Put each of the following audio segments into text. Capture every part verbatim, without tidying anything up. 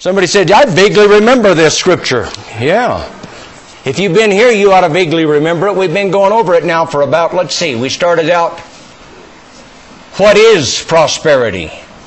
Somebody said, I vaguely remember this scripture. Yeah. If you've been here, you ought to vaguely remember it. We've been going over it now for about, let's see, we started out, what is prosperity?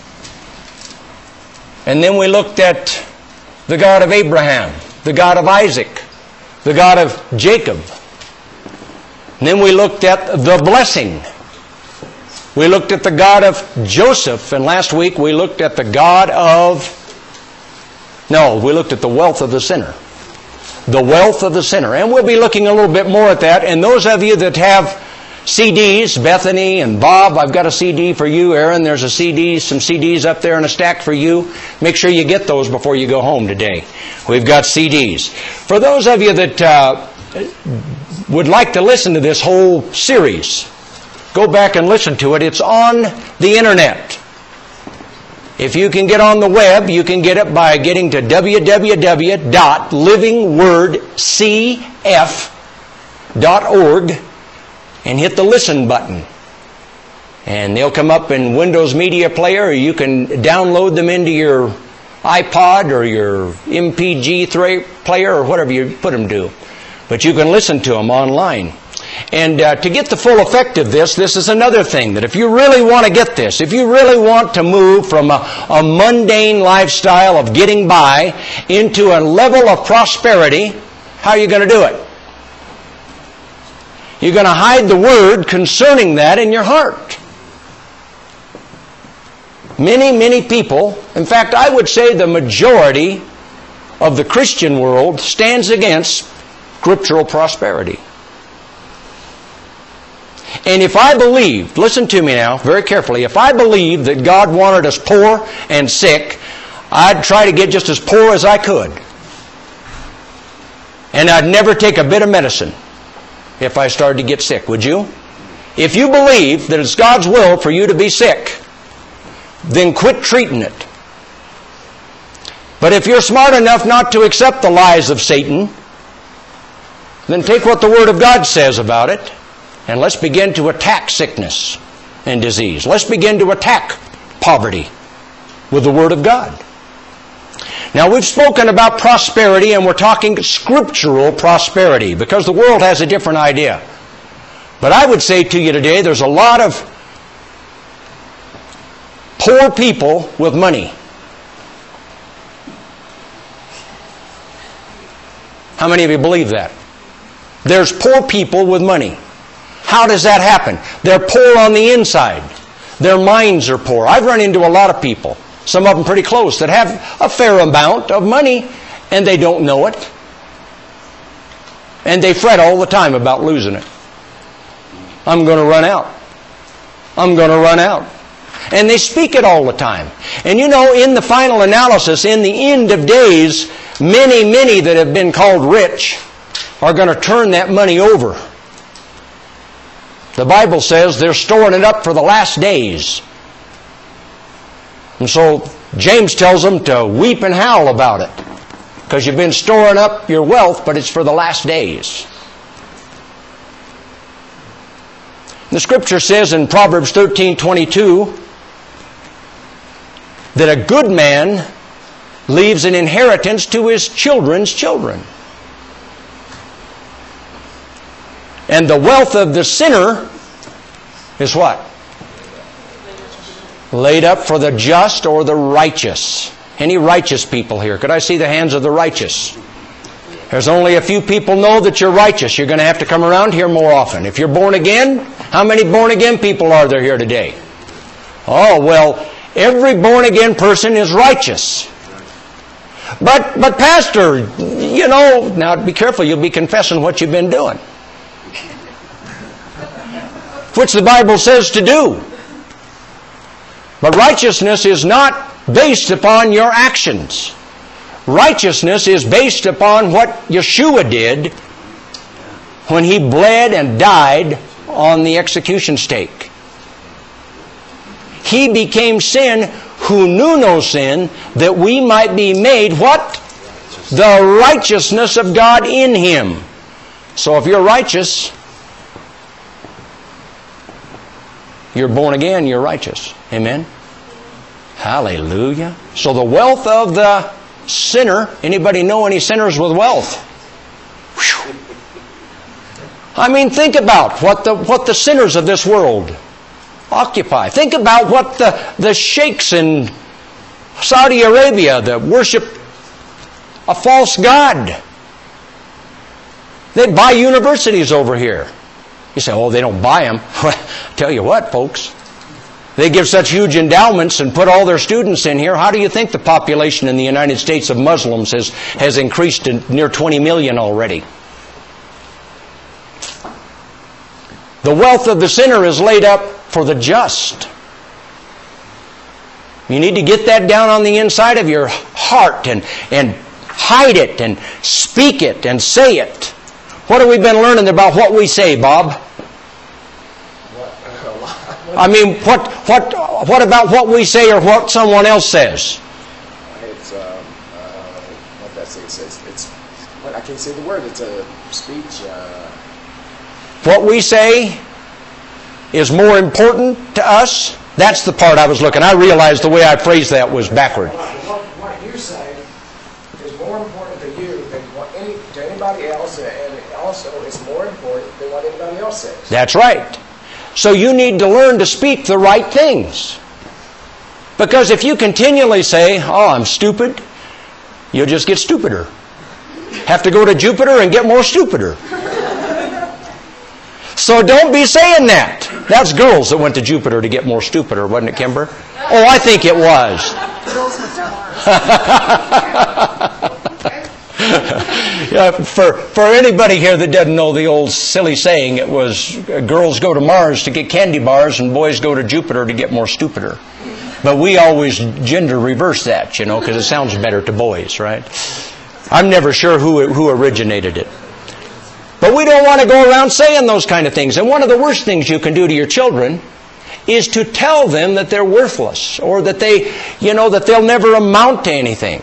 And then we looked at the God of Abraham, the God of Isaac, the God of Jacob. And then we looked at the blessing. We looked at the God of Joseph. And last week we looked at the God of... No, we looked at the wealth of the sinner. The wealth of the sinner. And we'll be looking a little bit more at that. And those of you that have C Ds, Bethany and Bob, I've got a C D for you. Aaron, there's a C D, some C Ds up there in a stack for you. Make sure you get those before you go home today. We've got C Ds. For those of you that uh, would like to listen to this whole series, go back and listen to it. It's on the internet. If you can get on the web, you can get it by getting to w w w dot living word c f dot org and hit the listen button. And they'll come up in Windows Media Player, or you can download them into your iPod or your M P G player or whatever you put them to. But you can listen to them online. And uh, to get the full effect of this, this is another thing, that if you really want to get this, if you really want to move from a, a mundane lifestyle of getting by into a level of prosperity, how are you going to do it? You're going to hide the Word concerning that in your heart. Many, many people, in fact, I would say the majority of the Christian world stands against scriptural prosperity. And if I believed, listen to me now very carefully, if I believed that God wanted us poor and sick, I'd try to get just as poor as I could. And I'd never take a bit of medicine if I started to get sick, would you? If you believe that it's God's will for you to be sick, then quit treating it. But if you're smart enough not to accept the lies of Satan, then take what the Word of God says about it, and let's begin to attack sickness and disease. Let's begin to attack poverty with the Word of God. Now, we've spoken about prosperity, and we're talking scriptural prosperity, because the world has a different idea. But I would say to you today, there's a lot of poor people with money. How many of you believe that? There's poor people with money. How does that happen? They're poor on the inside. Their minds are poor. I've run into a lot of people, some of them pretty close, that have a fair amount of money and they don't know it. And they fret all the time about losing it. I'm going to run out. I'm going to run out. And they speak it all the time. And you know, in the final analysis, in the end of days, many, many that have been called rich are going to turn that money over. The Bible says they're storing it up for the last days. And so James tells them to weep and howl about it, because you've been storing up your wealth, but it's for the last days. The Scripture says in Proverbs thirteen twenty-two that a good man leaves an inheritance to his children's children. And the wealth of the sinner is what? Laid up for the just or the righteous. Any righteous people here? Could I see the hands of the righteous? There's only a few people know that you're righteous. You're going to have to come around here more often. If you're born again, how many born again people are there here today? Oh, well, every born again person is righteous. But, but Pastor, you know, now be careful, you'll be confessing what you've been doing, which the Bible says to do. But righteousness is not based upon your actions. Righteousness is based upon what Yeshua did when He bled and died on the execution stake. He became sin who knew no sin, that we might be made what? The righteousness of God in Him. So if you're righteous, you're born again, you're righteous. Amen? Hallelujah. So the wealth of the sinner. Anybody know any sinners with wealth? Whew. I mean, think about what the what the sinners of this world occupy. Think about what the, the sheikhs in Saudi Arabia that worship a false god. They buy universities over here. You say, oh, they don't buy them. Tell you what, folks. They give such huge endowments and put all their students in here. How do you think the population in the United States of Muslims has, has increased to near twenty million already? The wealth of the sinner is laid up for the just. You need to get that down on the inside of your heart and, and hide it and speak it and say it. What have we been learning about what we say, Bob? I mean, what what what about what we say or what someone else says? It's um, uh, what did I say? It says it's. What I can't say the word. It's a speech. Uh, What we say is more important to us. That's the part I was looking. I realized the way I phrased that was backward. What, what you say is more important to you than what any to anybody else, and also it's more important than what anybody else says. That's right. So you need to learn to speak the right things. Because if you continually say, oh, I'm stupid, you'll just get stupider. Have to go to Jupiter and get more stupider. So don't be saying that. That's girls that went to Jupiter to get more stupider, wasn't it, Kimber? Oh, I think it was. Yeah, for, for anybody here that doesn't know the old silly saying, it was uh, girls go to Mars to get candy bars and boys go to Jupiter to get more stupider. But we always gender reverse that, you know, because it sounds better to boys, right? I'm never sure who, who originated it. But we don't want to go around saying those kind of things. And one of the worst things you can do to your children is to tell them that they're worthless or that they, you know, that they'll never amount to anything.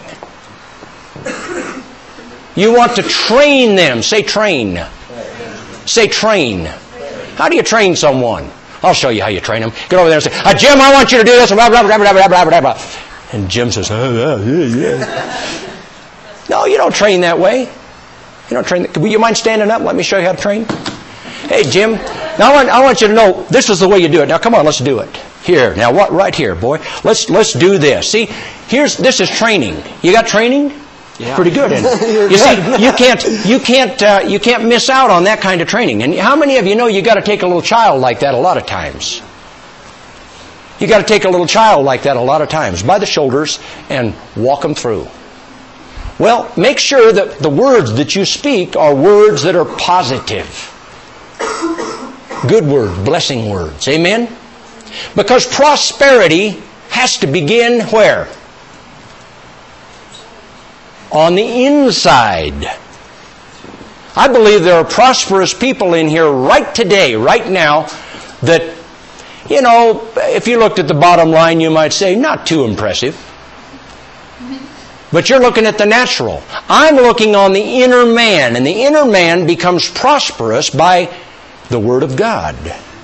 You want to train them. Say train. Say train. How do you train someone? I'll show you how you train them. Get over there and say, ah, Jim, I want you to do this. Blah, blah, blah, blah, blah, blah, blah, blah. And Jim says, oh, yeah, yeah. No, you don't train that way. You don't train. Would you mind standing up? Let me show you how to train. Hey, Jim, now I want, I want you to know this is the way you do it. Now, come on, let's do it. Here, now, what? Right here, boy. Let's let's do this. See, here's this is training. You got training? Yeah. Pretty good, isn't it? You see, you can't you can't uh, you can't miss out on that kind of training. And how many of you know you got to take a little child like that a lot of times? You got to take a little child like that a lot of times by the shoulders and walk them through. Well, make sure that the words that you speak are words that are positive. Good words, blessing words. Amen? Because prosperity has to begin where? On the inside. I believe there are prosperous people in here right today, right now, that, you know, if you looked at the bottom line, you might say, not too impressive. But you're looking at the natural. I'm looking on the inner man, and the inner man becomes prosperous by the Word of God.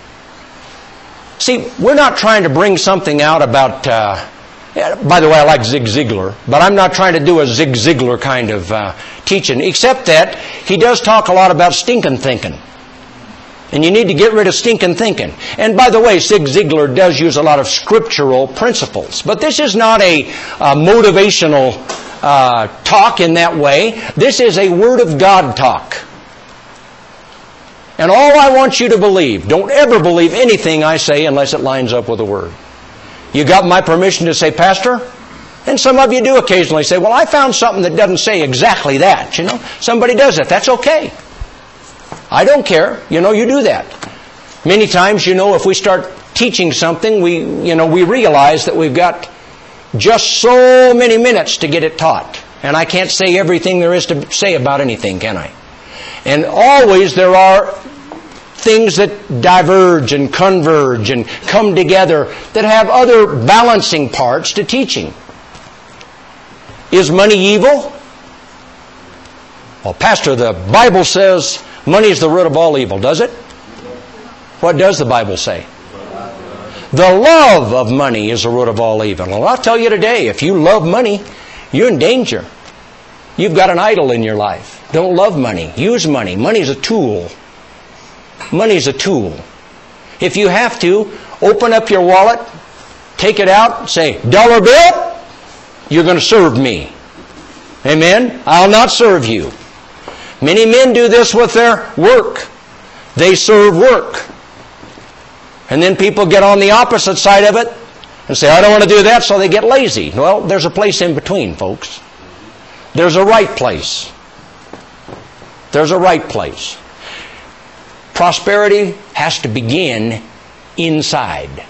See, we're not trying to bring something out about... Uh, by the way, I like Zig Ziglar, but I'm not trying to do a Zig Ziglar kind of uh, teaching, except that he does talk a lot about stinking thinking. And you need to get rid of stinking thinking. And by the way, Zig Ziglar does use a lot of scriptural principles. But this is not a, a motivational uh, talk in that way. This is a Word of God talk. And all I want you to believe, don't ever believe anything I say unless it lines up with the Word. You got my permission to say, Pastor? And some of you do occasionally say, well, I found something that doesn't say exactly that. You know, somebody does that. That's okay. I don't care. You know, you do that. Many times, you know, if we start teaching something, we, you know, we realize that we've got just so many minutes to get it taught. And I can't say everything there is to say about anything, can I? And always there are things that diverge and converge and come together that have other balancing parts to teaching. Is money evil? Well, Pastor, the Bible says money is the root of all evil, does it? What does the Bible say? The love of money is the root of all evil. Well, I'll tell you today, if you love money, you're in danger. You've got an idol in your life. Don't love money. Use money. Money's a tool. Money's a tool. If you have to, open up your wallet, take it out, say, dollar bill, you're going to serve me. Amen? I'll not serve you. Many men do this with their work. They serve work. And then people get on the opposite side of it and say, I don't want to do that, so they get lazy. Well, there's a place in between, folks. There's a right place. There's a right place. Prosperity has to begin inside.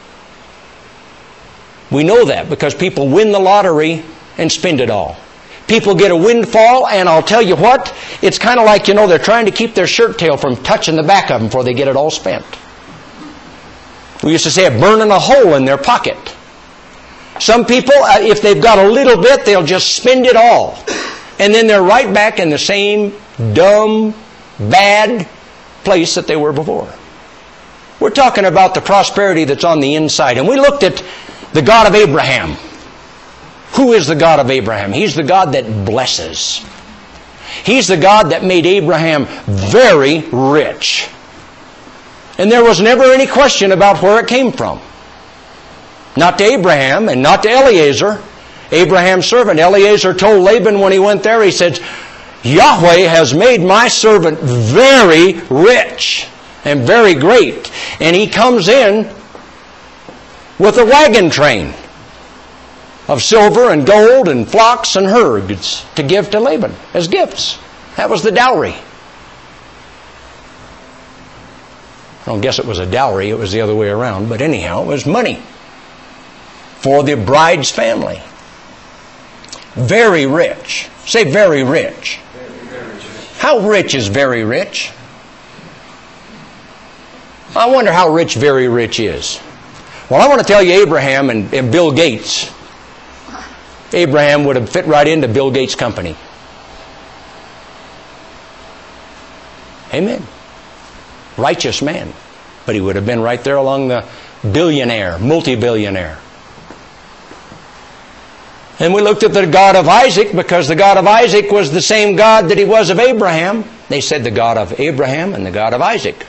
We know that because people win the lottery and spend it all. People get a windfall, and I'll tell you what, it's kind of like, you know, they're trying to keep their shirt tail from touching the back of them before they get it all spent. We used to say it burning a hole in their pocket. Some people, uh, if they've got a little bit, they'll just spend it all. And then they're right back in the same dumb, bad place that they were before. We're talking about the prosperity that's on the inside. And we looked at the God of Abraham. Who is the God of Abraham? He's the God that blesses. He's the God that made Abraham very rich. And there was never any question about where it came from. Not to Abraham and not to Eliezer. Abraham's servant. Eliezer told Laban when he went there, he said, Yahweh has made my servant very rich and very great. And he comes in with a wagon train of silver and gold and flocks and herds to give to Laban as gifts. That was the dowry. I don't guess it was a dowry, it was the other way around, but anyhow, it was money for the bride's family. Very rich. Say very rich. How rich is very rich? I wonder how rich very rich is. Well, I want to tell you Abraham and, and Bill Gates. Abraham would have fit right into Bill Gates' company. Amen. Righteous man. But he would have been right there along the billionaire, multi-billionaire. And we looked at the God of Isaac because the God of Isaac was the same God that he was of Abraham. They said the God of Abraham and the God of Isaac.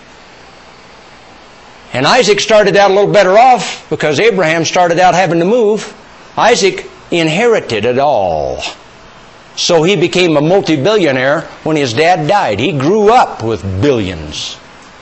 And Isaac started out a little better off because Abraham started out having to move. Isaac inherited it all. So he became a multi-billionaire when his dad died. He grew up with billions.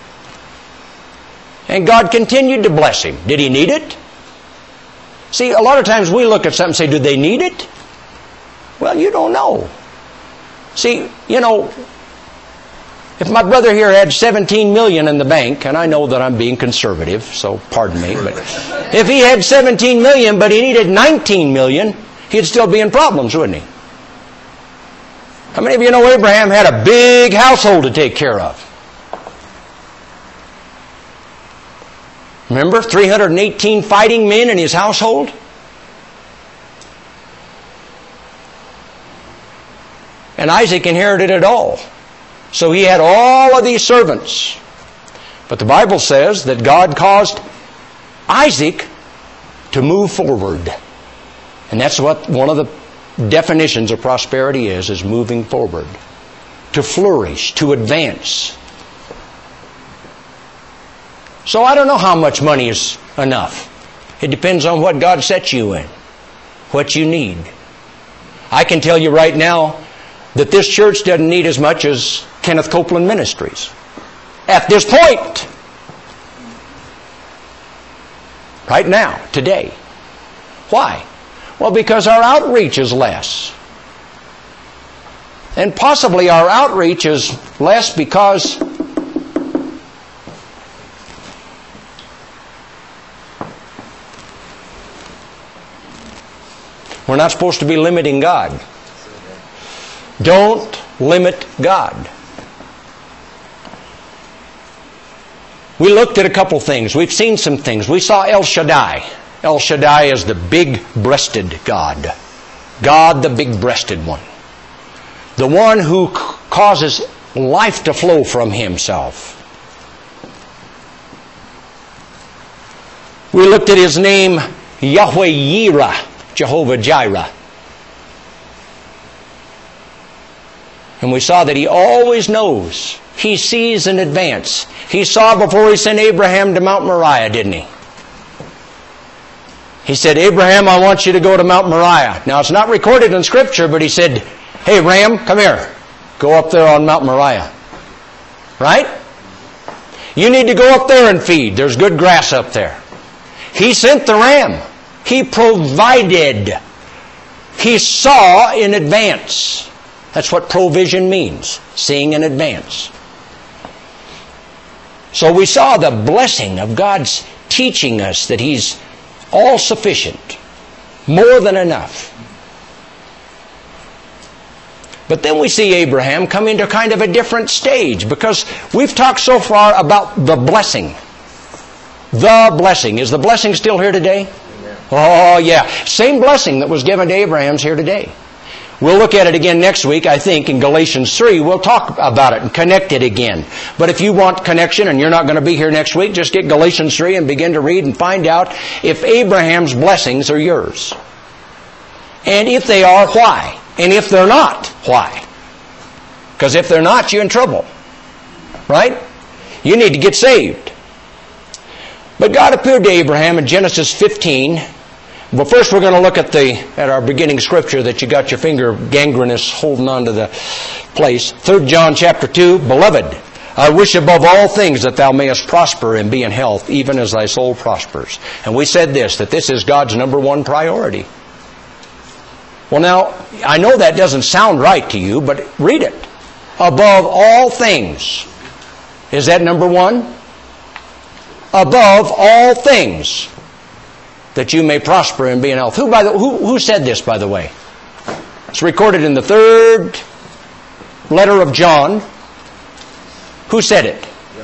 And God continued to bless him. Did he need it? See, a lot of times we look at something and say, do they need it? Well, you don't know. See, you know, if my brother here had seventeen million dollars in the bank, and I know that I'm being conservative, so pardon me, but if he had seventeen million dollars but he needed nineteen million dollars, he'd still be in problems, wouldn't he? How many of you know Abraham had a big household to take care of? Remember, three hundred eighteen fighting men in his household? And Isaac inherited it all. So he had all of these servants. But the Bible says that God caused Isaac to move forward. And that's what one of the definitions of prosperity is, is moving forward. To flourish, to advance. So I don't know how much money is enough. It depends on what God sets you in, what you need. I can tell you right now that this church doesn't need as much as Kenneth Copeland Ministries. At this point. Right now, today. Why? Well, because our outreach is less. And possibly our outreach is less because we're not supposed to be limiting God. Don't limit God. We looked at a couple things. We've seen some things. We saw El Shaddai. El Shaddai is the big-breasted God. God, the big-breasted one. The one who causes life to flow from Himself. We looked at His name, Yahweh Yireh, Jehovah Jireh. And we saw that He always knows. He sees in advance. He saw before He sent Abraham to Mount Moriah, didn't He? He said, Abraham, I want you to go to Mount Moriah. Now, it's not recorded in Scripture, but He said, hey, Ram, come here. Go up there on Mount Moriah. Right? You need to go up there and feed. There's good grass up there. He sent the ram. He provided. He saw in advance. That's what provision means, seeing in advance. So we saw the blessing of God's teaching us that He's all-sufficient, more than enough. But then we see Abraham come into kind of a different stage, because we've talked so far about the blessing. The blessing. Is the blessing still here today? Amen. Oh, yeah. Same blessing that was given to Abraham's here today. We'll look at it again next week, I think, in Galatians three. We'll talk about it and connect it again. But if you want connection and you're not going to be here next week, just get Galatians three and begin to read and find out if Abraham's blessings are yours. And if they are, why? And if they're not, why? Because if they're not, you're in trouble. Right? You need to get saved. But God appeared to Abraham in Genesis fifteen. Well, first we're going to look at the at our beginning scripture that you got your finger gangrenous holding on to the place. Third John chapter two, Beloved, I wish above all things that thou mayest prosper and be in health, even as thy soul prospers. And we said this, that this is God's number one priority. Well, now, I know that doesn't sound right to you, but read it. Above all things. Is that number one? Above all things, that you may prosper and be in health. Who, by the, who, who said this, by the way? It's recorded in the third letter of John. Who said it?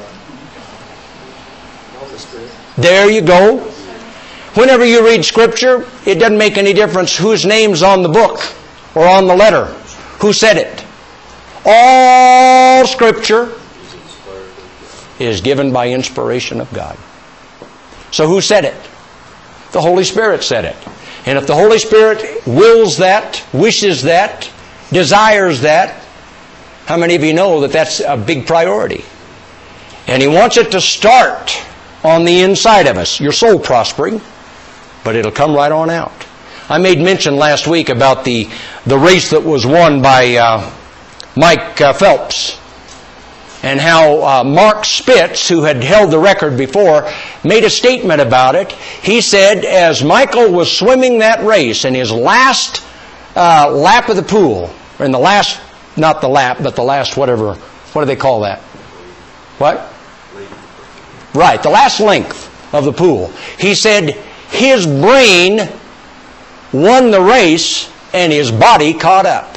There you go. Whenever you read Scripture, it doesn't make any difference whose name's on the book or on the letter. Who said it? All Scripture is given by inspiration of God. So who said it? The Holy Spirit said it. And if the Holy Spirit wills that, wishes that, desires that, how many of you know that that's a big priority? And He wants it to start on the inside of us. Your soul prospering, but it'll come right on out. I made mention last week about the, the race that was won by uh, Mike uh, Phelps. And how uh, Mark Spitz, who had held the record before, made a statement about it. He said, as Michael was swimming that race in his last uh, lap of the pool, or in the last, not the lap, but the last whatever, what do they call that? What? Right, the last length of the pool. He said his brain won the race and his body caught up.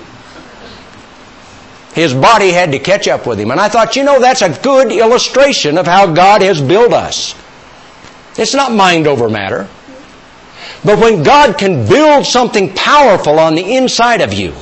His body had to catch up with him. And I thought, you know, that's a good illustration of how God has built us. It's not mind over matter. But when God can build something powerful on the inside of you,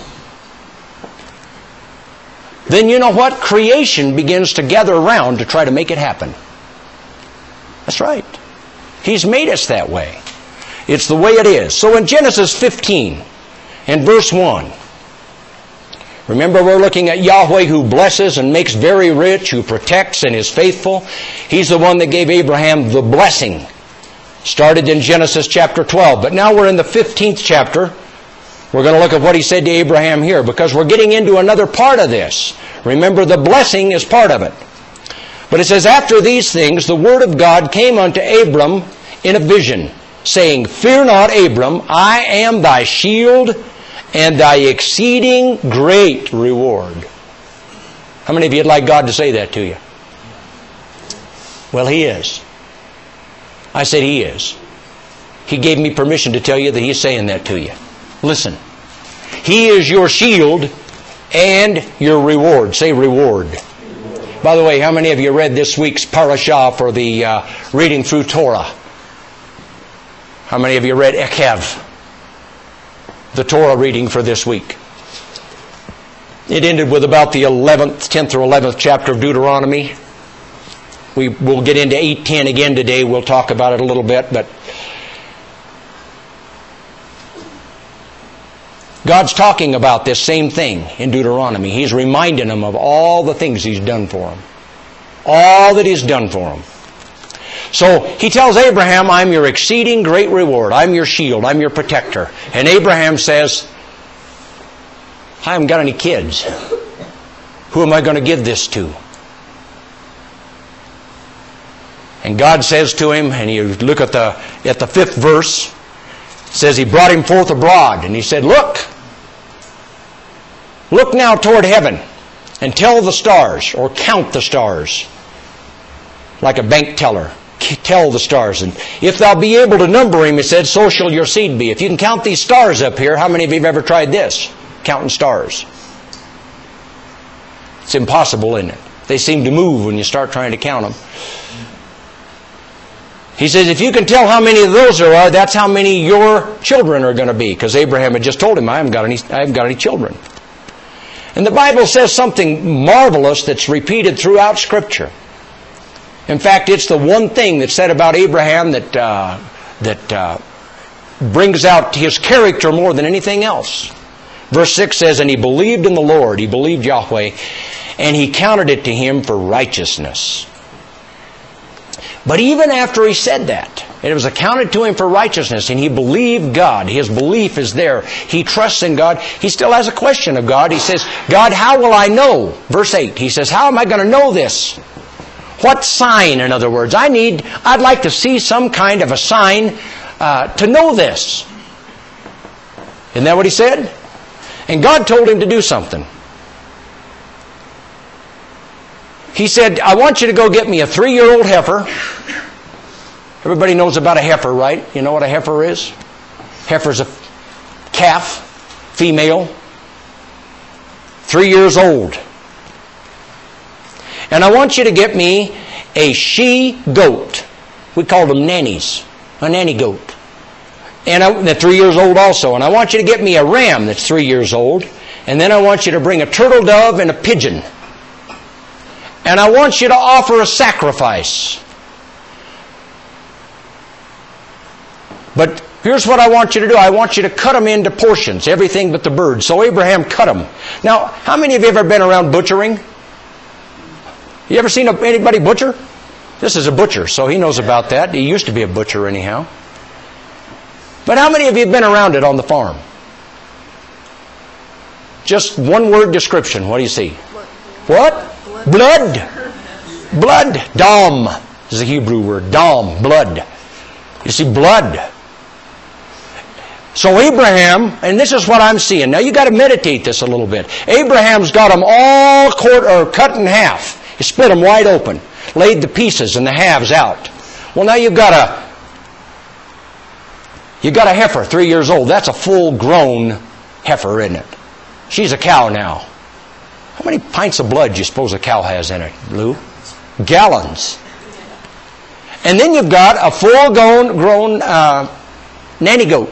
then you know what? Creation begins to gather around to try to make it happen. That's right. He's made us that way. It's the way it is. So in Genesis fifteen, in verse one, remember, we're looking at Yahweh who blesses and makes very rich, who protects and is faithful. He's the one that gave Abraham the blessing. Started in Genesis chapter twelve. But now we're in the fifteenth chapter. We're going to look at what He said to Abraham here, because we're getting into another part of this. Remember, the blessing is part of it. But it says, after these things, the word of God came unto Abram in a vision, saying, Fear not, Abram, I am thy shield and thy exceeding great reward. How many of you would like God to say that to you? Well, He is. I said He is. He gave me permission to tell you that He's saying that to you. Listen. He is your shield and your reward. Say reward. By the way, how many of you read this week's parashah for the uh, reading through Torah? How many of you read Ekev, the Torah reading for this week? It ended with about the eleventh, tenth or eleventh chapter of Deuteronomy. We will get into eight ten again today. We'll talk about it a little bit. But God's talking about this same thing in Deuteronomy. He's reminding them of all the things He's done for them. All that He's done for them. So He tells Abraham, I'm your exceeding great reward. I'm your shield. I'm your protector. And Abraham says, I haven't got any kids. Who am I going to give this to? And God says to him, and you look at the at the fifth verse, it says He brought him forth abroad, and He said, Look, look now toward heaven, and tell the stars, or count the stars, like a bank teller. Tell the stars, and if thou be able to number him, He said, so shall your seed be. If you can count these stars up here, how many of you have ever tried this? Counting stars. It's impossible, isn't it? They seem to move when you start trying to count them. He says, if you can tell how many of those there are, that's how many your children are going to be. Because Abraham had just told him, I haven't got any, I haven't got any children. And the Bible says something marvelous that's repeated throughout Scripture. In fact, it's the one thing that's said about Abraham that uh, that uh, brings out his character more than anything else. Verse six says, and he believed in the Lord, he believed Yahweh, and He counted it to him for righteousness. But even after he said that, it was accounted to him for righteousness, and he believed God. His belief is there. He trusts in God. He still has a question of God. He says, God, how will I know? Verse eight, he says, how am I going to know this? What sign, in other words? I need, I'd like to see some kind of a sign uh, to know this. Isn't that what he said? And God told him to do something. He said, I want you to go get me a three-year-old heifer. Everybody knows about a heifer, right? You know what a heifer is? Heifer's a calf, female, three years old. And I want you to get me a she-goat. We called them nannies. A nanny goat. And I, they're three years old also. And I want you to get me a ram that's three years old. And then I want you to bring a turtle dove and a pigeon. And I want you to offer a sacrifice. But here's what I want you to do. I want you to cut them into portions, everything but the birds. So Abraham cut them. Now, how many of you have ever been around butchering? You ever seen anybody butcher? This is a butcher, so he knows about that. He used to be a butcher anyhow. But how many of you have been around it on the farm? Just one word description. What do you see? What? Blood. Blood. Dam is a Hebrew word. Dam. Blood. You see, blood. So Abraham, and this is what I'm seeing. Now you got to meditate this a little bit. Abraham's got them all cut, or cut in half. He split them wide open. Laid the pieces and the halves out. Well, now you've got a you've got a heifer, three years old. That's a full-grown heifer, isn't it? She's a cow now. How many pints of blood do you suppose a cow has in it, Lou? Gallons. And then you've got a full-grown grown, uh, nanny goat.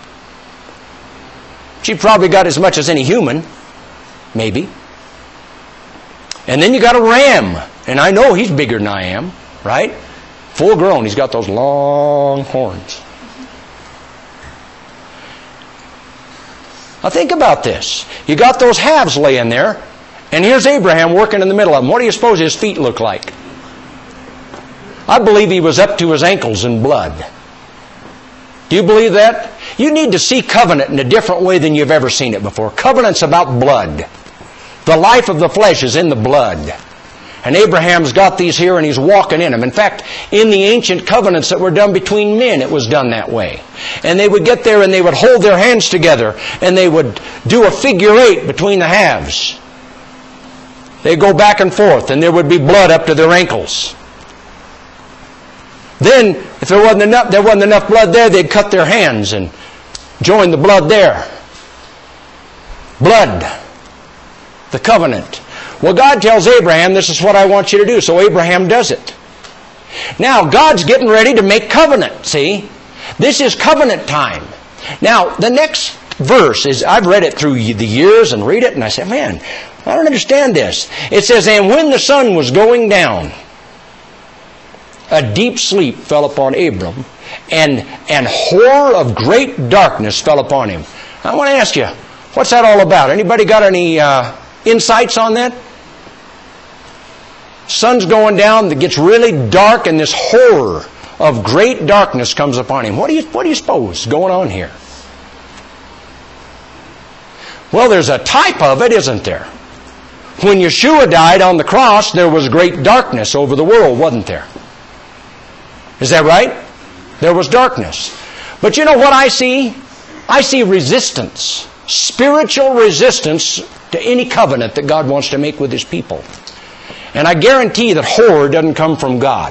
She probably got as much as any human, maybe. And then you got a ram. And I know he's bigger than I am, right? Full-grown. He's got those long horns. Now think about this. You got those halves laying there, and here's Abraham working in the middle of them. What do you suppose his feet look like? I believe he was up to his ankles in blood. Do you believe that? You need to see covenant in a different way than you've ever seen it before. Covenant's about blood. The life of the flesh is in the blood. And Abraham's got these here and he's walking in them. In fact, in the ancient covenants that were done between men, it was done that way. And they would get there and they would hold their hands together and they would do a figure eight between the halves. They'd go back and forth and there would be blood up to their ankles. Then, if there wasn't enough, there wasn't enough blood there, they'd cut their hands and join the blood there. Blood. The covenant. Well, God tells Abraham, this is what I want you to do. So Abraham does it. Now, God's getting ready to make covenant, see? This is covenant time. Now, the next verse is, I've read it through the years and read it, and I said, man, I don't understand this. It says, and when the sun was going down, a deep sleep fell upon Abram, and an horror of great darkness fell upon him. I want to ask you, What's that all about? Anybody got any uh, insights on that? Sun's going down, it gets really dark, and this horror of great darkness comes upon him. What do you, what do you suppose is going on here? Well, there's a type of it, isn't there? When Yeshua died on the cross, there was great darkness over the world, wasn't there? Is that right? There was darkness. But you know what I see? I see resistance. Spiritual resistance to any covenant that God wants to make with His people. And I guarantee that horror doesn't come from God.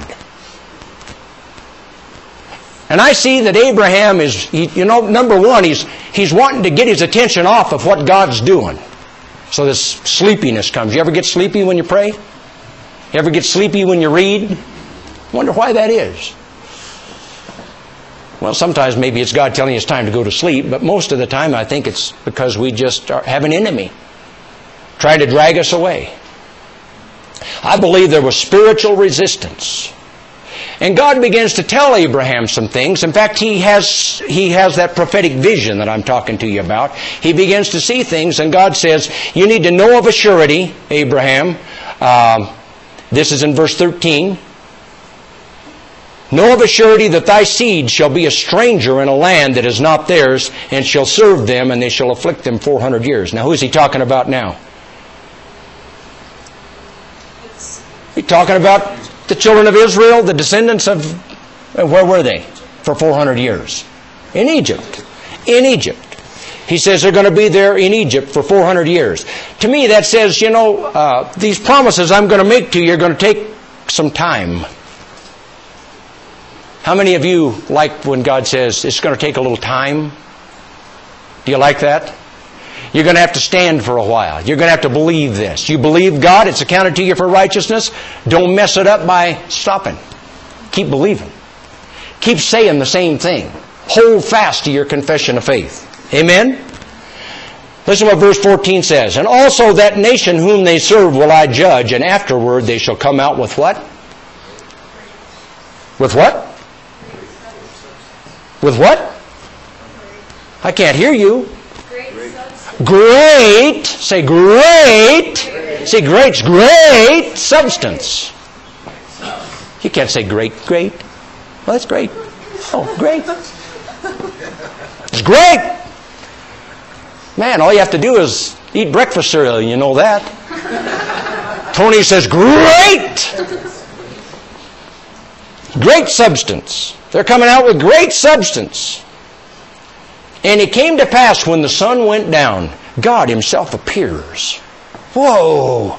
And I see that Abraham is, he, you know, number one, he's, he's wanting to get his attention off of what God's doing. So this sleepiness comes. You ever get sleepy when you pray? You ever get sleepy when you read? Wonder why that is. Well, sometimes maybe it's God telling you it's time to go to sleep, but most of the time I think it's because we just are, have an enemy trying to drag us away. I believe there was spiritual resistance. And God begins to tell Abraham some things. In fact, he has, he has that prophetic vision that I'm talking to you about. He begins to see things, and God says, you need to know of a surety, Abraham. Uh, this is in verse thirteen. Know of a surety that thy seed shall be a stranger in a land that is not theirs, and shall serve them, and they shall afflict them four hundred years. Now, who is he talking about now? He's talking about the children of Israel, the descendants of, where were they for four hundred years? In Egypt. In Egypt. He says they're going to be there in Egypt for four hundred years. To me, that says, you know, uh, these promises I'm going to make to you are going to take some time. How many of you like when God says it's going to take a little time? Do you like that? You're going to have to stand for a while. You're going to have to believe this. You believe God, it's accounted to you for righteousness. Don't mess it up by stopping. Keep believing. Keep saying the same thing. Hold fast to your confession of faith. Amen? Listen to what verse fourteen says. And also that nation whom they serve will I judge, and afterward they shall come out with what? With what? With what? I can't hear you. Great, say great, say great's great substance. You can't say great, great. Well, that's great. Oh, great. It's great. Man, all you have to do is eat breakfast cereal, you know that. Tony says great. Great substance. They're coming out with great substance. And it came to pass when the sun went down, God Himself appears. Whoa!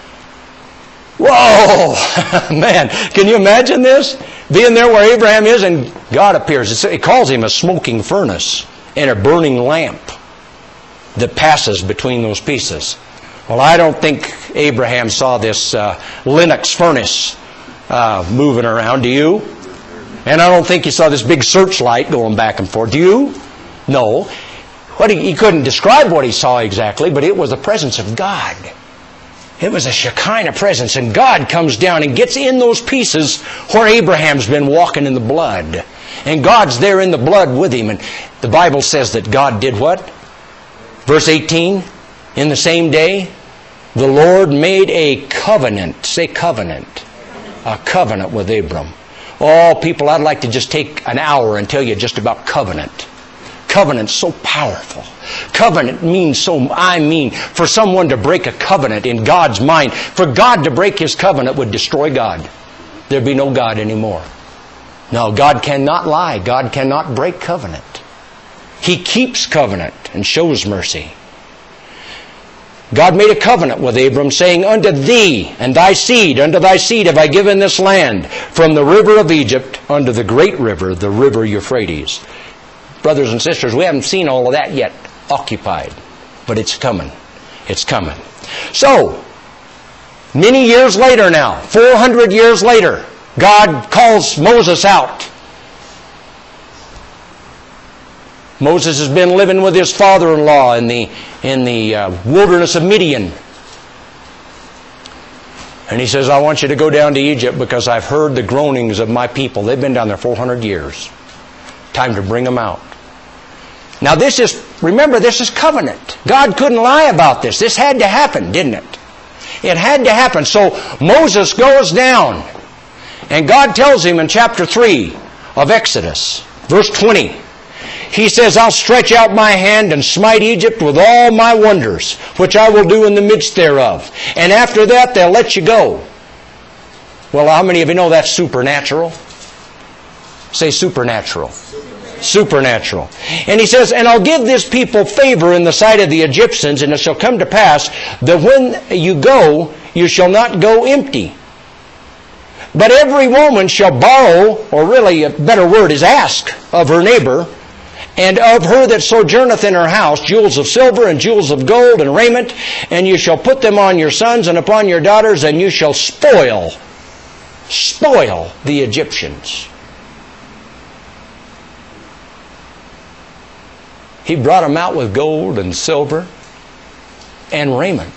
Whoa! Man, can you imagine this? Being there where Abraham is and God appears. It calls Him a smoking furnace and a burning lamp that passes between those pieces. Well, I don't think Abraham saw this uh, Linux furnace uh, moving around. Do you? And I don't think he saw this big searchlight going back and forth. Do you? No. What he, he couldn't describe what he saw exactly, but it was the presence of God. It was a Shekinah presence, and God comes down and gets in those pieces where Abraham's been walking in the blood. And God's there in the blood with him. And the Bible says that God did what? Verse eighteen, in the same day, the Lord made a covenant. Say covenant. A covenant with Abram. Oh, people, I'd like to just take an hour and tell you just about covenant. Covenant's so powerful. Covenant means so, I mean, for someone to break a covenant in God's mind, for God to break His covenant would destroy God. There'd be no God anymore. No, God cannot lie. God cannot break covenant. He keeps covenant and shows mercy. God made a covenant with Abram, saying, unto thee and thy seed, unto thy seed have I given this land, from the river of Egypt unto the great river, the river Euphrates. Brothers and sisters, we haven't seen all of that yet occupied, but it's coming. It's coming. So, many years later now, four hundred years later, God calls Moses out. Moses has been living with his father-in-law in the, in the uh, wilderness of Midian. And he says, I want you to go down to Egypt because I've heard the groanings of my people. They've been down there four hundred years. Time to bring them out. Now this is, remember, this is covenant. God couldn't lie about this. This had to happen, didn't it? It had to happen. So Moses goes down, and God tells him in chapter three of Exodus, verse twenty, He says, I'll stretch out my hand and smite Egypt with all my wonders, which I will do in the midst thereof. And after that, they'll let you go. Well, how many of you know that's supernatural? Say supernatural. Supernatural. And he says, and I'll give this people favor in the sight of the Egyptians, and it shall come to pass that when you go, you shall not go empty. But every woman shall borrow, or really a better word is ask, of her neighbor, and of her that sojourneth in her house, jewels of silver and jewels of gold and raiment, and you shall put them on your sons and upon your daughters, and you shall spoil, spoil the Egyptians. He brought them out with gold and silver and raiment.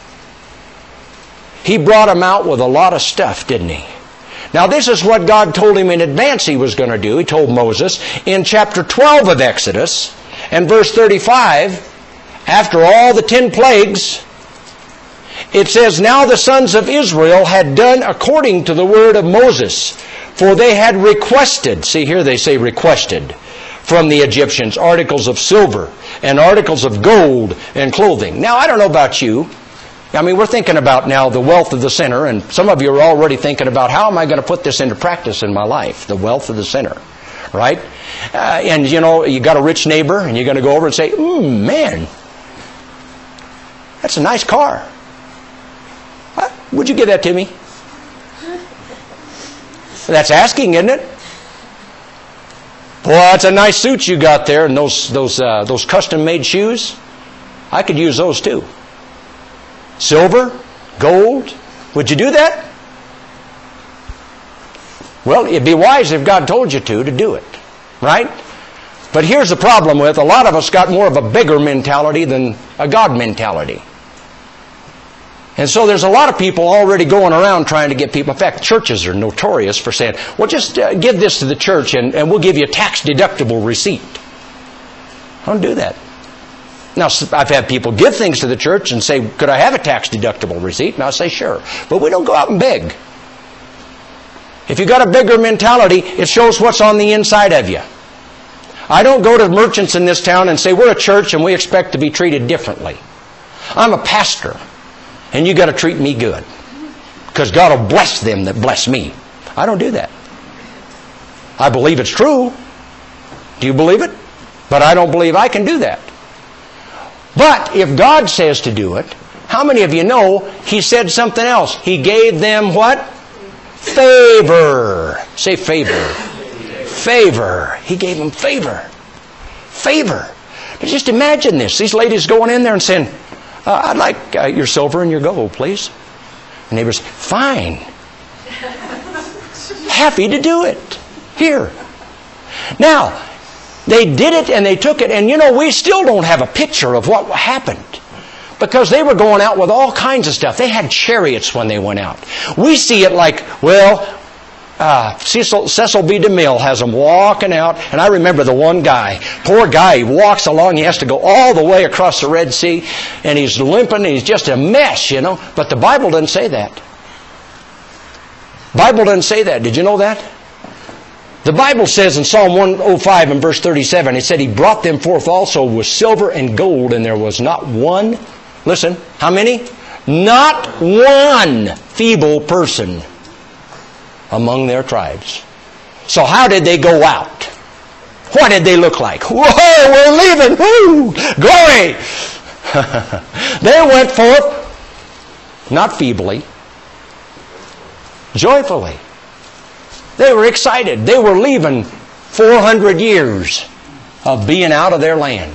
He brought them out with a lot of stuff, didn't he? Now this is what God told him in advance he was going to do. He told Moses in chapter twelve of Exodus and verse thirty-five, after all the ten plagues, it says, now the sons of Israel had done according to the word of Moses, for they had requested, see here they say requested, from the Egyptians articles of silver and articles of gold and clothing. Now I don't know about you. I mean, we're thinking about now the wealth of the sinner, and some of you are already thinking about how am I going to put this into practice in my life, the wealth of the sinner, right? Uh, and, you know, you got a rich neighbor, and you're going to go over and say, mm, man, that's a nice car. What? Would you give that to me? That's asking, isn't it? Boy, that's a nice suit you got there, and those, those, uh, those custom-made shoes. I could use those too. Silver, gold. Would you do that? Well, it'd be wise if God told you to, to do it. Right? But here's the problem with, a lot of us got more of a bigger mentality than a God mentality. And so there's a lot of people already going around trying to get people. In fact, churches are notorious for saying, well, just uh, give this to the church and, and we'll give you a tax-deductible receipt. Don't do that. Now, I've had people give things to the church and say, could I have a tax-deductible receipt? And I'll say, sure. But we don't go out and beg. If you've got a bigger mentality, it shows what's on the inside of you. I don't go to merchants in this town and say, we're a church and we expect to be treated differently. I'm a pastor, and you got to treat me good, because God will bless them that bless me. I don't do that. I believe it's true. Do you believe it? But I don't believe I can do that. But if God says to do it, how many of you know He said something else? He gave them what? Favor. Say favor. Favor. He gave them favor. Favor. But just imagine this. These ladies going in there and saying, uh, I'd like uh, your silver and your gold, please. And neighbors, fine. Happy to do it. Here. Now, they did it and they took it, and you know, we still don't have a picture of what happened, because they were going out with all kinds of stuff. They had chariots when they went out. We see it like, well, uh, Cecil, Cecil B. DeMille has them walking out, and I remember the one guy, poor guy, he walks along, he has to go all the way across the Red Sea, and he's limping, and he's just a mess, you know. But the Bible doesn't say that. The Bible doesn't say that. Did you know that? The Bible says in Psalm one oh five and verse thirty-seven, it said He brought them forth also with silver and gold, and there was not one, listen, how many? Not one feeble person among their tribes. So how did they go out? What did they look like? Whoa, we're leaving! Woo! Glory! They went forth, not feebly, joyfully. They were excited. They were leaving four hundred years of being out of their land.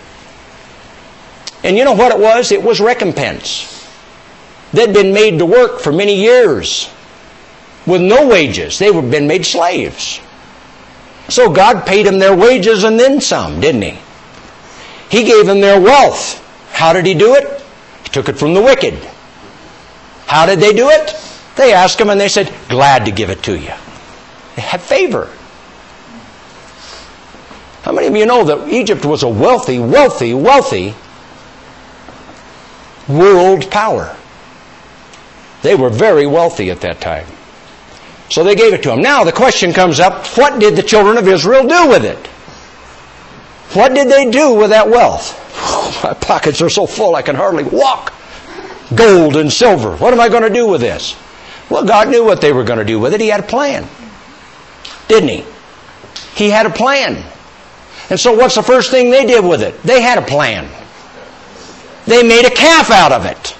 And you know what it was? It was recompense. They'd been made to work for many years with no wages. They had been made slaves. So God paid them their wages and then some, didn't He? He gave them their wealth. How did He do it? He took it from the wicked. How did they do it? They asked Him and they said, glad to give it to you. They had favor. How many of you know that Egypt was a wealthy, wealthy, wealthy world power? They were very wealthy at that time. So they gave it to them. Now the question comes up, what did the children of Israel do with it? What did they do with that wealth? Oh, my pockets are so full I can hardly walk. Gold and silver. What am I going to do with this? Well, God knew what they were going to do with it. He had a plan. Didn't He? He had a plan. And so what's the first thing they did with it? They had a plan. They made a calf out of it.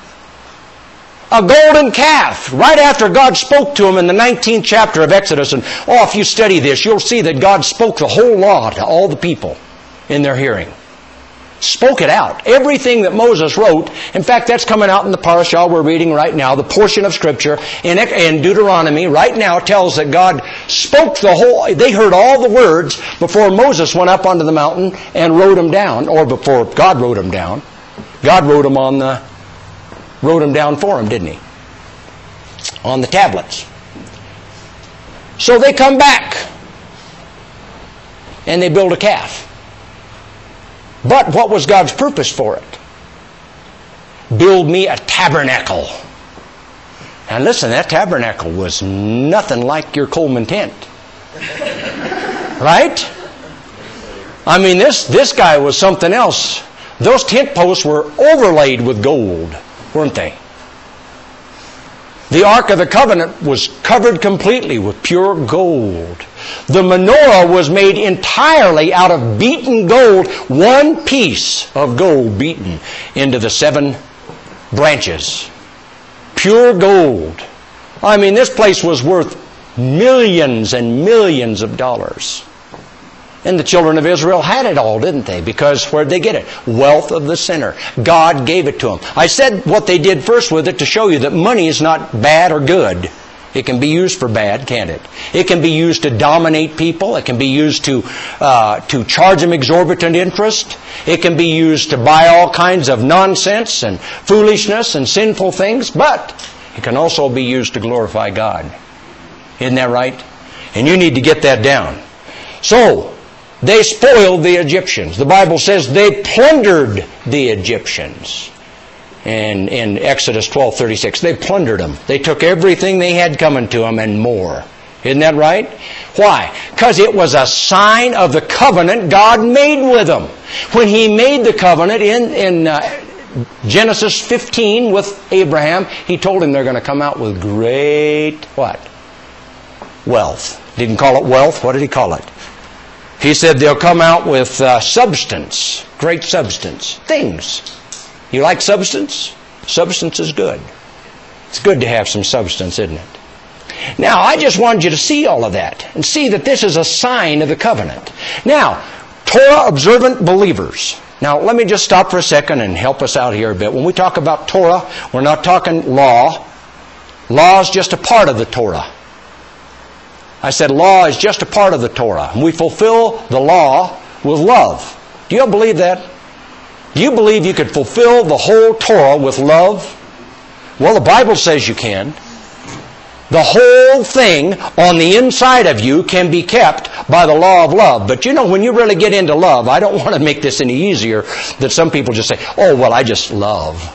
A golden calf. Right after God spoke to them in the nineteenth chapter of Exodus. And oh, if you study this, you'll see that God spoke the whole law to all the people in their hearing. Spoke it out. Everything that Moses wrote, in fact, that's coming out in the parashah we're reading right now. The portion of Scripture in, in Deuteronomy right now tells that God spoke the whole, they heard all the words before Moses went up onto the mountain and wrote them down, or before God wrote them down. God wrote them on the, wrote them down for him, didn't He? On the tablets. So they come back and they build a calf. But what was God's purpose for it? Build me a tabernacle. And listen, that tabernacle was nothing like your Coleman tent. Right? I mean, this, this guy was something else. Those tent posts were overlaid with gold, weren't they? The Ark of the Covenant was covered completely with pure gold. The menorah was made entirely out of beaten gold, one piece of gold beaten into the seven branches. Pure gold. I mean, this place was worth millions and millions of dollars. And the children of Israel had it all, didn't they? Because where'd they get it? Wealth of the sinner. God gave it to them. I said what they did first with it to show you that money is not bad or good. It can be used for bad, can't it? It can be used to dominate people. It can be used to uh, to charge them exorbitant interest. It can be used to buy all kinds of nonsense and foolishness and sinful things. But it can also be used to glorify God. Isn't that right? And you need to get that down. So, they spoiled the Egyptians. The Bible says they plundered the Egyptians. And in Exodus twelve thirty-six, they plundered them. They took everything they had coming to them and more. Isn't that right? Why? Because it was a sign of the covenant God made with them. When He made the covenant in, in uh, Genesis fifteen with Abraham, He told him they're going to come out with great, what? Wealth. Didn't call it wealth. What did He call it? He said they'll come out with uh, substance, great substance, things. You like substance? Substance is good. It's good to have some substance, isn't it? Now, I just wanted you to see all of that and see that this is a sign of the covenant. Now, Torah observant believers. Now, let me just stop for a second and help us out here a bit. When we talk about Torah, we're not talking law. Law is just a part of the Torah. I said law is just a part of the Torah. And we fulfill the law with love. Do you believe that? Do you believe you could fulfill the whole Torah with love? Well, the Bible says you can. The whole thing on the inside of you can be kept by the law of love. But you know, when you really get into love, I don't want to make this any easier that some people just say, oh, well, I just love.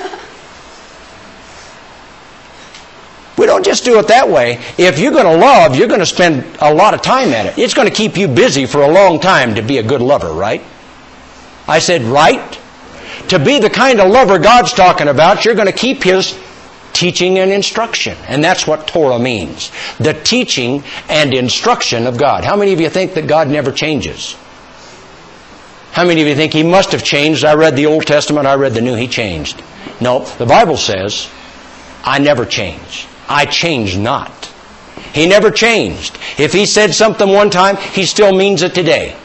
We don't just do it that way. If you're going to love, you're going to spend a lot of time at it. It's going to keep you busy for a long time to be a good lover, right? I said, right? To be the kind of lover God's talking about, you're going to keep His teaching and instruction. And that's what Torah means. The teaching and instruction of God. How many of you think that God never changes? How many of you think He must have changed? I read the Old Testament, I read the New, He changed. No, the Bible says, I never change. I change not. He never changed. If He said something one time, He still means it today.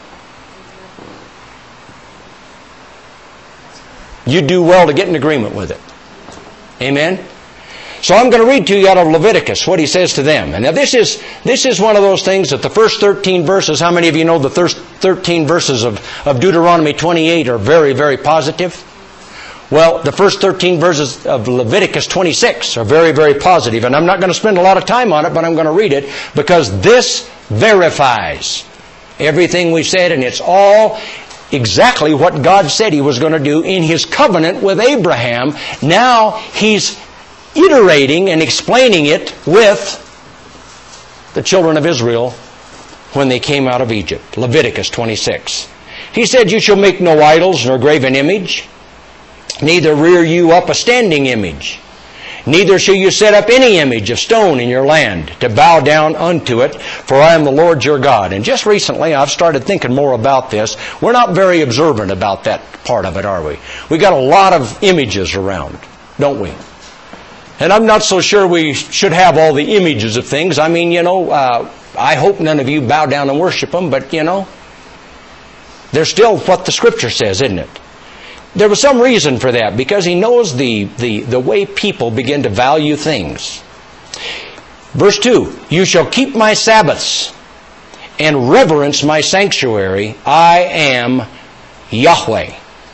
You do well to get in agreement with it. Amen? So I'm going to read to you out of Leviticus what He says to them. And now this is this is one of those things that the first thirteen verses, how many of you know the first thirteen verses of, of Deuteronomy twenty-eight are very, very positive? Well, the first thirteen verses of Leviticus twenty-six are very, very positive. And I'm not going to spend a lot of time on it, but I'm going to read it because this verifies Everything we said, and it's all exactly what God said He was going to do in His covenant with Abraham. Now He's iterating and explaining it with the children of Israel when they came out of Egypt. Leviticus twenty-six. He said, "You shall make no idols nor graven image, neither rear you up a standing image. Neither shall you set up any image of stone in your land to bow down unto it, for I am the Lord your God." And just recently I've started thinking more about this. We're not very observant about that part of it, are we? We got a lot of images around, don't we? And I'm not so sure we should have all the images of things. I mean, you know, uh, I hope none of you bow down and worship them, but, you know, they're still what the Scripture says, isn't it? There was some reason for that, because He knows the, the, the way people begin to value things. Verse two, "You shall keep my Sabbaths and reverence my sanctuary. I am Yahweh."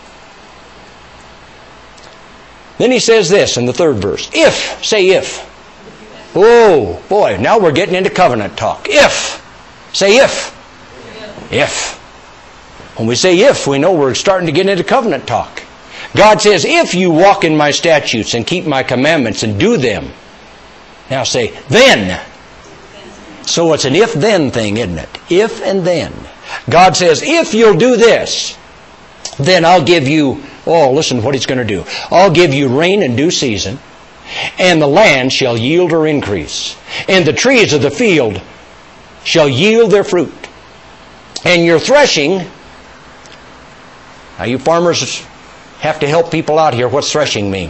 Then He says this in the third verse. If, say if. Oh, boy, now we're getting into covenant talk. If. Say if. If. When we say if, we know we're starting to get into covenant talk. God says, "If you walk in my statutes and keep my commandments and do them." Now say, "Then." So it's an if-then thing, isn't it? If and then. God says, "If you'll do this, then I'll give you," oh, listen to what He's going to do. "I'll give you rain in due season, and the land shall yield her increase, and the trees of the field shall yield their fruit, and your threshing." Now, you farmers have to help people out here. What's threshing mean?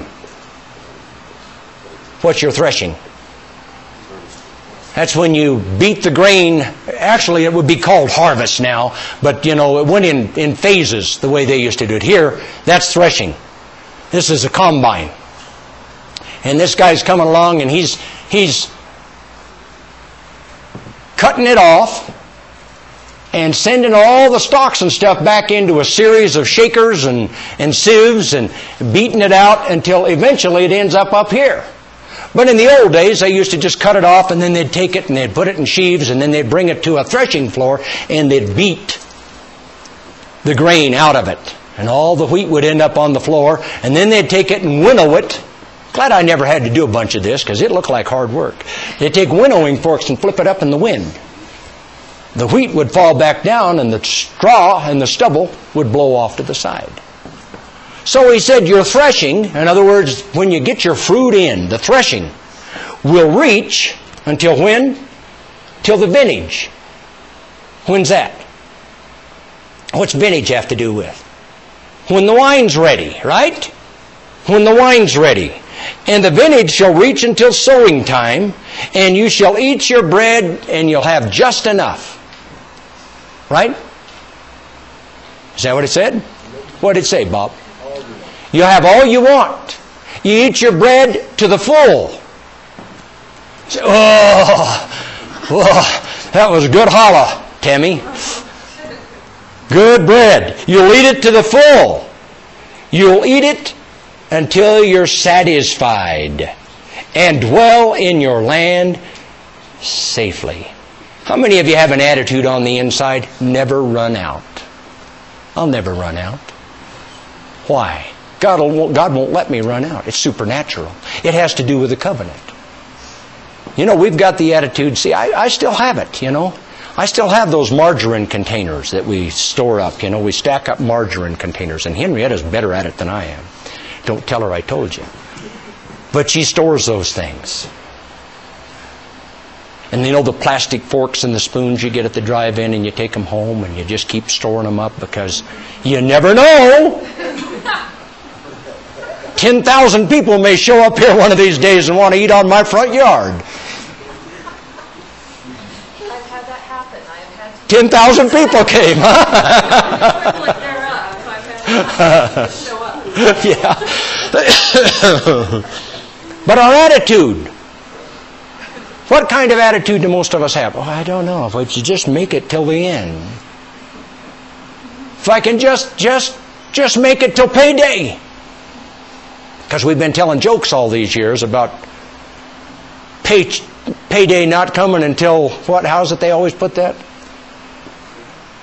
What's your threshing? That's when you beat the grain. Actually, it would be called harvest now, but, you know, it went in, in phases the way they used to do it. Here, that's threshing. This is a combine. And this guy's coming along, and he's he's cutting it off and sending all the stalks and stuff back into a series of shakers and, and sieves and beating it out until eventually it ends up up here. But in the old days, they used to just cut it off, and then they'd take it and they'd put it in sheaves, and then they'd bring it to a threshing floor and they'd beat the grain out of it. And all the wheat would end up on the floor, and then they'd take it and winnow it. Glad I never had to do a bunch of this, because it looked like hard work. They'd take winnowing forks and flip it up in the wind. The wheat would fall back down, and the straw and the stubble would blow off to the side. So He said, your threshing, in other words, when you get your fruit in, the threshing, will reach until when? Till the vintage. When's that? What's vintage have to do with? When the wine's ready, right? When the wine's ready. And the vintage shall reach until sowing time, and you shall eat your bread, and you'll have just enough. Right? Is that what it said? What did it say, Bob? You have all you want. You eat your bread to the full. Oh, oh that was a good holla, Tammy. Good bread. You'll eat it to the full. You'll eat it until you're satisfied, and dwell in your land safely. How many of you have an attitude on the inside? Never run out. I'll never run out. Why? God will, God won't let me run out. It's supernatural. It has to do with the covenant. You know, we've got the attitude, see, I, I still have it, you know. I still have those margarine containers that we store up. You know, we stack up margarine containers. And Henrietta's better at it than I am. Don't tell her I told you. But she stores those things. And you know the plastic forks and the spoons you get at the drive-in, and you take them home and you just keep storing them up because you never know. ten thousand people may show up here one of these days and want to eat on my front yard. I've had that happen. I have had to ten thousand people came, huh? Yeah. But our attitude. What kind of attitude do most of us have? Oh, I don't know. If I just make it till the end. If I can just, just, just make it till payday. Because we've been telling jokes all these years about pay, payday not coming until, what, how's it they always put that?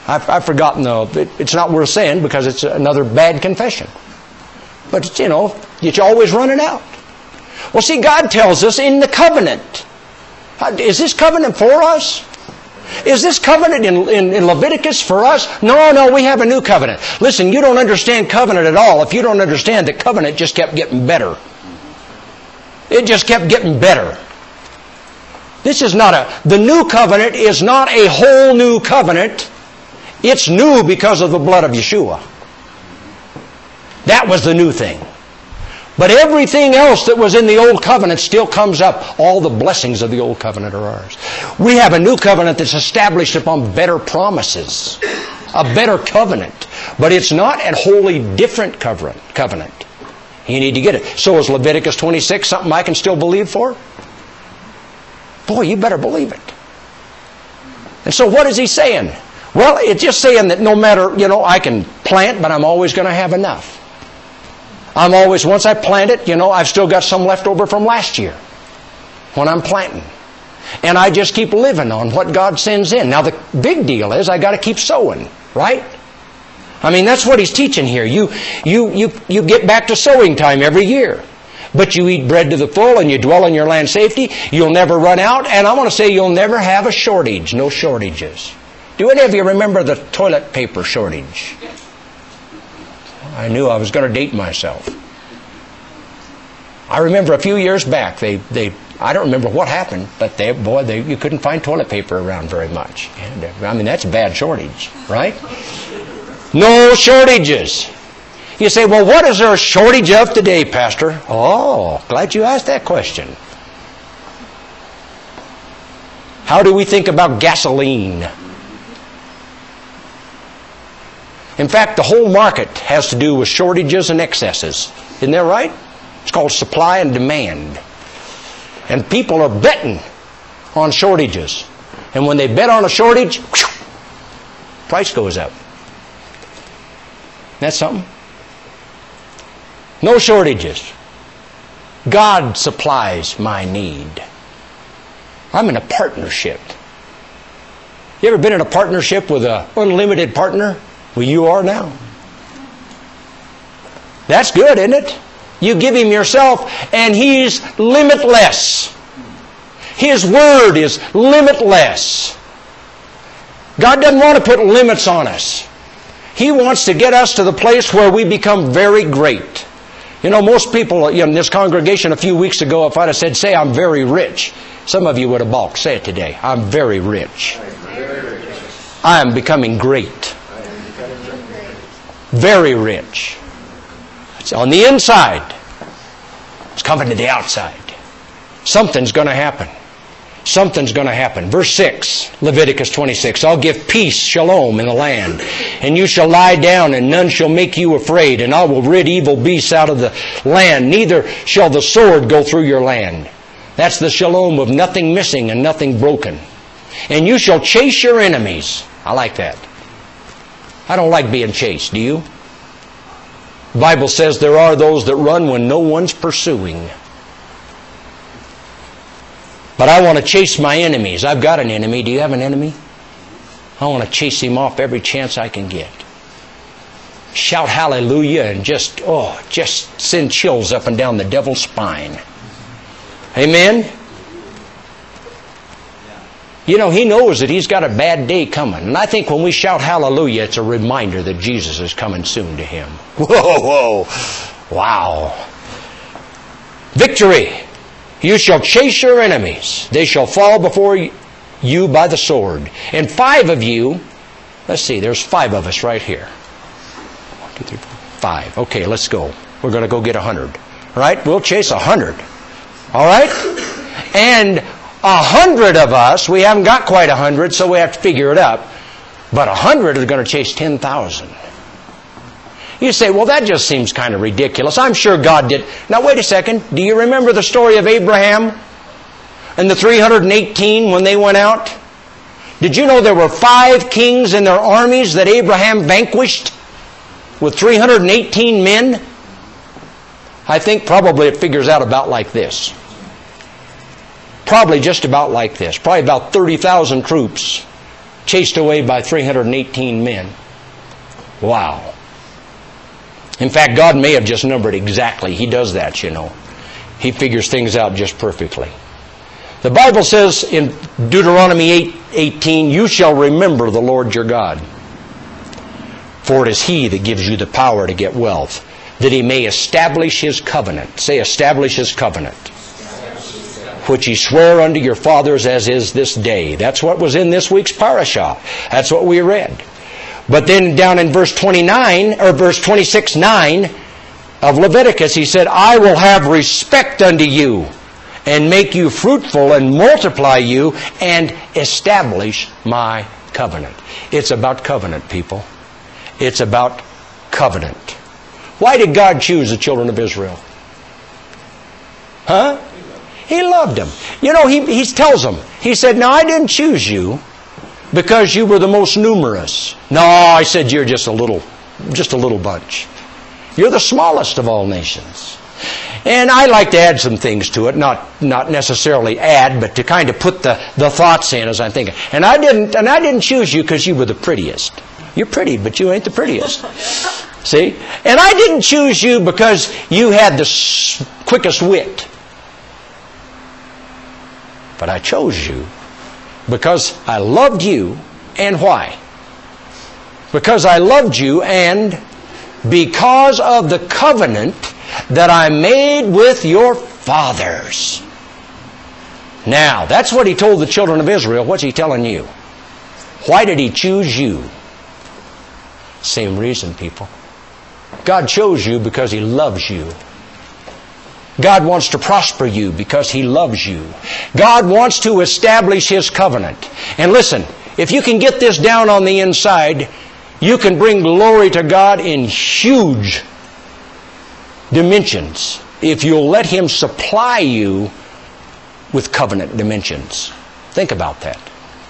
I've, I've forgotten, though. It, it's not worth saying because it's another bad confession. But, you know, it's always running out. Well, see, God tells us in the covenant. Is this covenant for us? Is this covenant in, in, in Leviticus for us? No, no, we have a new covenant. Listen, you don't understand covenant at all if you don't understand that covenant just kept getting better. It just kept getting better. This is not a... The new covenant is not a whole new covenant. It's new because of the blood of Yeshua. That was the new thing. But everything else that was in the old covenant still comes up. All the blessings of the old covenant are ours. We have a new covenant that's established upon better promises. A better covenant. But it's not a wholly different covenant. You need to get it. So is Leviticus twenty-six something I can still believe for? Boy, you better believe it. And so what is he saying? Well, it's just saying that no matter, you know, I can plant, but I'm always going to have enough. I'm always, once I plant it, you know, I've still got some left over from last year when I'm planting. And I just keep living on what God sends in. Now, the big deal is I got to keep sowing, right? I mean, that's what he's teaching here. You, you, you, you get back to sowing time every year. But you eat bread to the full and you dwell in your land safety. You'll never run out. And I want to say you'll never have a shortage. No shortages. Do any of you remember the toilet paper shortage? I knew I was going to date myself. I remember a few years back, they, they, I don't remember what happened, but they, boy, they, you couldn't find toilet paper around very much. And, uh, I mean, that's a bad shortage, right? No shortages. You say, well, what is there a shortage of today, Pastor? Oh, glad you asked that question. How do we think about gasoline? In fact, the whole market has to do with shortages and excesses. Isn't that right? It's called supply and demand. And people are betting on shortages. And when they bet on a shortage, whew, price goes up. That's something. No shortages. God supplies my need. I'm in a partnership. You ever been in a partnership with an unlimited partner? Well, you are now. That's good, isn't it? You give Him yourself, and He's limitless. His Word is limitless. God doesn't want to put limits on us. He wants to get us to the place where we become very great. You know, most people you know, in this congregation a few weeks ago, if I'd have said, say, I'm very rich, some of you would have balked. Say it today. I'm very rich. I am becoming great. Very rich. It's on the inside. It's coming to the outside. Something's going to happen. Something's going to happen. Verse six, Leviticus twenty-six. I'll give peace, shalom, in the land. And you shall lie down, and none shall make you afraid. And I will rid evil beasts out of the land. Neither shall the sword go through your land. That's the shalom of nothing missing and nothing broken. And you shall chase your enemies. I like that. I don't like being chased. Do you? The Bible says there are those that run when no one's pursuing. But I want to chase my enemies. I've got an enemy. Do you have an enemy? I want to chase him off every chance I can get. Shout hallelujah and just, oh, just send chills up and down the devil's spine. Amen? You know, he knows that he's got a bad day coming. And I think when we shout hallelujah, it's a reminder that Jesus is coming soon to him. Whoa, whoa, wow. Victory. You shall chase your enemies. They shall fall before you by the sword. And five of you, let's see, there's five of us right here. One, two, three, four, five. Okay, let's go. We're going to go get a hundred. All right? We'll chase a hundred. All right? And a hundred of us, we haven't got quite a hundred, so we have to figure it up. But a hundred are going to chase ten thousand. You say, well, that just seems kind of ridiculous. I'm sure God did. Now, wait a second. Do you remember the story of Abraham and the three hundred eighteen when they went out? Did you know there were five kings in their armies that Abraham vanquished with three hundred eighteen men? I think probably it figures out about like this. Probably just about like this. Probably about thirty thousand troops chased away by three hundred eighteen men. Wow. In fact, God may have just numbered exactly. He does that, you know. He figures things out just perfectly. The Bible says in Deuteronomy eight eighteen, you shall remember the Lord your God. For it is He that gives you the power to get wealth, that He may establish His covenant. Say, establish His covenant. Which He sware unto your fathers as is this day. That's what was in this week's parashah. That's what we read. But then down in verse twenty-nine, or verse twenty-six nine of Leviticus, He said, I will have respect unto you, and make you fruitful, and multiply you, and establish my covenant. It's about covenant, people. It's about covenant. Why did God choose the children of Israel? Huh? He loved them. You know, He, he tells them, He said, now I didn't choose you because you were the most numerous. No, I said you're just a little, just a little bunch. You're the smallest of all nations. And I like to add some things to it, not not necessarily add, but to kind of put the, the thoughts in as I'm thinking. And I didn't and I didn't choose you because you were the prettiest. You're pretty, but you ain't the prettiest. See? And I didn't choose you because you had the s- quickest wit. But I chose you because I loved you. And why? Because I loved you and because of the covenant that I made with your fathers. Now, that's what He told the children of Israel. What's He telling you? Why did He choose you? Same reason, people. God chose you because He loves you. God wants to prosper you because He loves you. God wants to establish His covenant. And listen, if you can get this down on the inside, you can bring glory to God in huge dimensions if you'll let Him supply you with covenant dimensions. Think about that.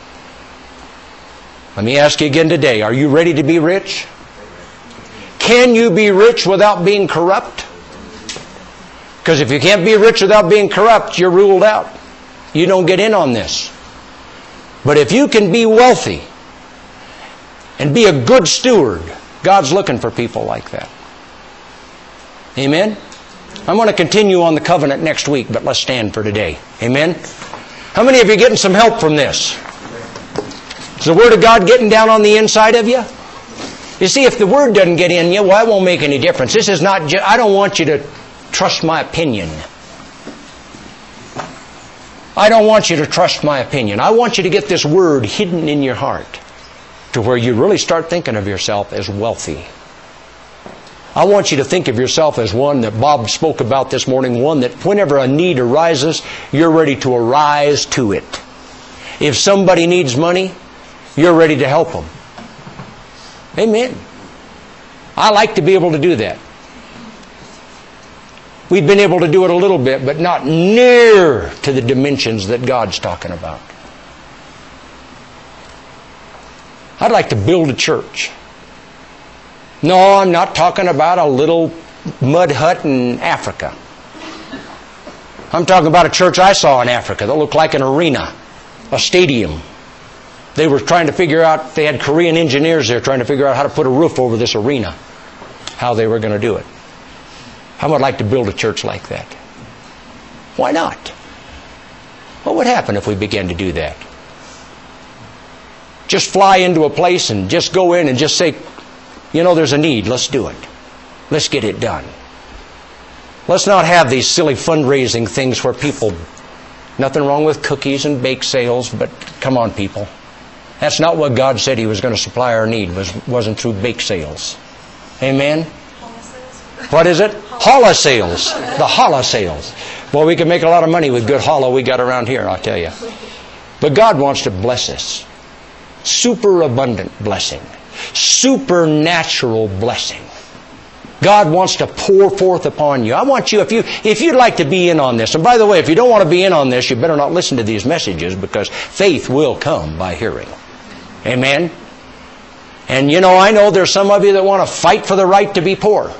Let me ask you again today, are you ready to be rich? Can you be rich without being corrupt? Because if you can't be rich without being corrupt, you're ruled out. You don't get in on this. But if you can be wealthy and be a good steward, God's looking for people like that. Amen? I'm going to continue on the covenant next week, but let's stand for today. Amen? How many of you are getting some help from this? Is the Word of God getting down on the inside of you? You see, if the Word doesn't get in you, well, it won't make any difference. This is not, ju- I don't want you to trust my opinion. I don't want you to trust my opinion. I want you to get this Word hidden in your heart to where you really start thinking of yourself as wealthy. I want you to think of yourself as one that Bob spoke about this morning, one that whenever a need arises, you're ready to arise to it. If somebody needs money, you're ready to help them. Amen. I like to be able to do that. We've been able to do it a little bit, but not near to the dimensions that God's talking about. I'd like to build a church. No, I'm not talking about a little mud hut in Africa. I'm talking about a church I saw in Africa that looked like an arena, a stadium. They were trying to figure out, they had Korean engineers there trying to figure out how to put a roof over this arena, how they were going to do it. I would like to build a church like that. Why not? What would happen if we began to do that? Just fly into a place and just go in and just say, you know, there's a need. Let's do it. Let's get it done. Let's not have these silly fundraising things where people, nothing wrong with cookies and bake sales, but come on, people. That's not what God said He was going to supply our need, was, wasn't through bake sales. Amen? What is it? Challah sales. The challah sales. Boy, we can make a lot of money with good challah we got around here, I'll tell you. But God wants to bless us. Superabundant blessing. Supernatural blessing. God wants to pour forth upon you. I want you, if you, if you'd like to be in on this, and by the way, if you don't want to be in on this, you better not listen to these messages, because faith will come by hearing. Amen? And you know, I know there's some of you that want to fight for the right to be poor.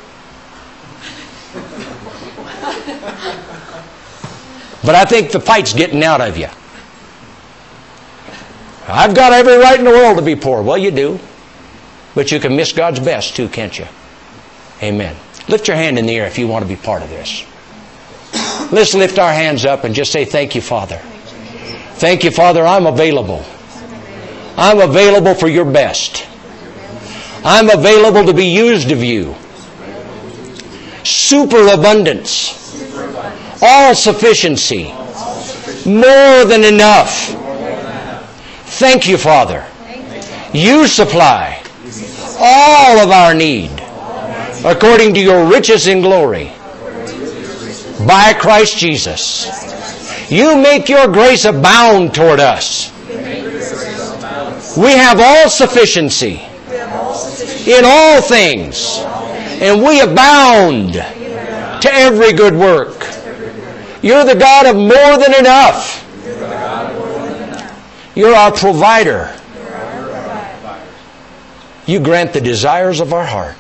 But I think the fight's getting out of you. I've got every right in the world to be poor. Well, you do. But you can miss God's best too, can't you? Amen. Lift your hand in the air if you want to be part of this. Let's lift our hands up and just say, thank you, Father. Thank you, Father, I'm available. I'm available for your best. I'm available to be used of you. Superabundance. All sufficiency. More than enough. Thank you, Father. You supply all of our need according to your riches in glory by Christ Jesus. You make your grace abound toward us. We have all sufficiency in all things, and we abound to every good work. You're the God of more than enough. You're our provider. You grant the desires of our heart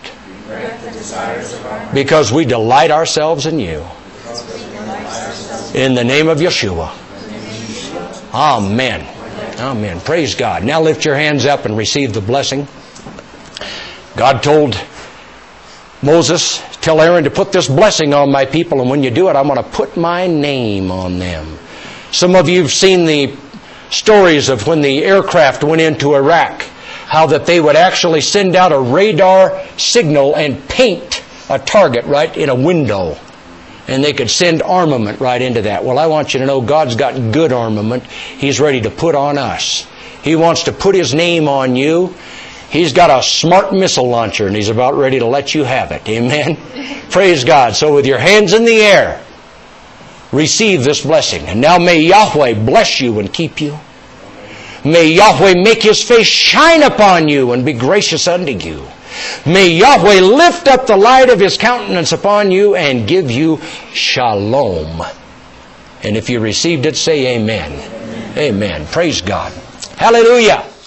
because we delight ourselves in you. In the name of Yeshua. Amen. Amen. Praise God. Now lift your hands up and receive the blessing. God told Moses, tell Aaron to put this blessing on my people, and when you do it, I'm going to put my name on them. Some of you have seen the stories of when the aircraft went into Iraq, how that they would actually send out a radar signal and paint a target right in a window. And they could send armament right into that. Well, I want you to know God's got good armament He's ready to put on us. He wants to put His name on you. He's got a smart missile launcher, and He's about ready to let you have it. Amen? Praise God. So with your hands in the air, receive this blessing. And now may Yahweh bless you and keep you. May Yahweh make His face shine upon you and be gracious unto you. May Yahweh lift up the light of His countenance upon you and give you shalom. And if you received it, say amen. Amen. Amen. Praise God. Hallelujah.